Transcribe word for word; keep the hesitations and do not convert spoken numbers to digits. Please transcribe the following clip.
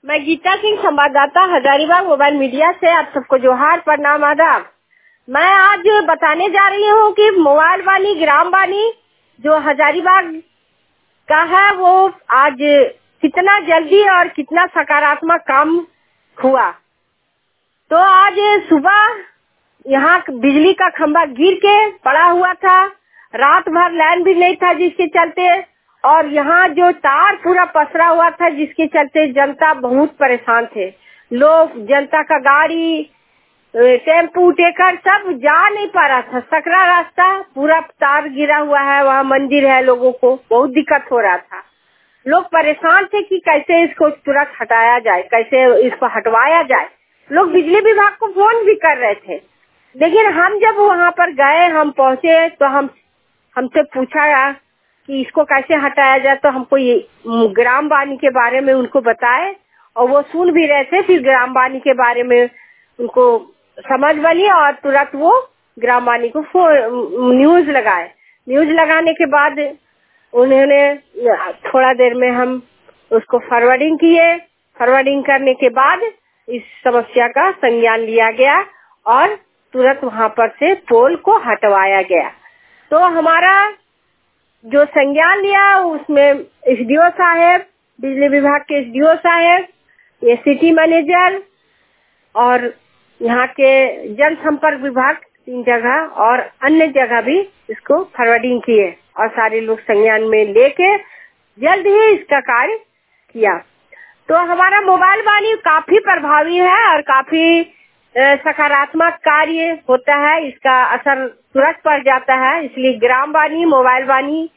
मैं गीता सिंह, संवाददाता, Hazaribagh mobile media से आप सबको जोहार, प्रणाम, आदाब। मैं आज बताने जा रही हूँ कि मोबाइल वाणी, ग्राम वाणी जो हजारीबाग का है वो आज कितना जल्दी और कितना सकारात्मक काम हुआ। तो आज सुबह यहाँ बिजली का खंभा गिर के पड़ा हुआ था, रात भर लाइन भी नहीं था जिसके चलते, और यहाँ जो तार पूरा पसरा हुआ था जिसके चलते जनता बहुत परेशान थे। लोग, जनता का गाड़ी, टेम्पू, टेकर सब जा नहीं पा रहा था। सकरा रास्ता पूरा तार गिरा हुआ है, वहाँ मंदिर है, लोगों को बहुत दिक्कत हो रहा था। लोग परेशान थे कि कैसे इसको तुरंत हटाया जाए, कैसे इसको हटवाया जाए। लोग बिजली विभाग को फोन भी कर रहे थे, लेकिन हम जब वहाँ पर गए, हम पहुँचे तो हम हमसे पूछा कि इसको कैसे हटाया जाए, तो हमको ये ग्राम वाणी के बारे में उनको बताए, और वो सुन भी रहे थे। फिर ग्राम वाणी के बारे में उनको समझ बनी और तुरंत वो ग्राम वाणी को न्यूज लगाए। न्यूज लगाने के बाद उन्होंने थोड़ा देर में हम उसको फॉरवर्डिंग किए। फॉरवर्डिंग करने के बाद इस समस्या का संज्ञान लिया गया और तुरंत वहाँ पर से पोल को हटवाया गया। तो हमारा जो संज्ञान लिया उसमें एसडीओ साहब, बिजली विभाग के एसडीओ साहब, ये सिटी मैनेजर और यहाँ के जनसंपर्क विभाग तीन जगह और अन्य जगह भी इसको फॉरवर्डिंग किए, और सारे लोग संज्ञान में लेके जल्द ही इसका कार्य किया। तो हमारा मोबाइल वाणी काफी प्रभावी है और काफी सकारात्मक कार्य होता है, इसका असर तुरंत पड़ जाता है। इसलिए ग्राम वाणी, मोबाइल वाणी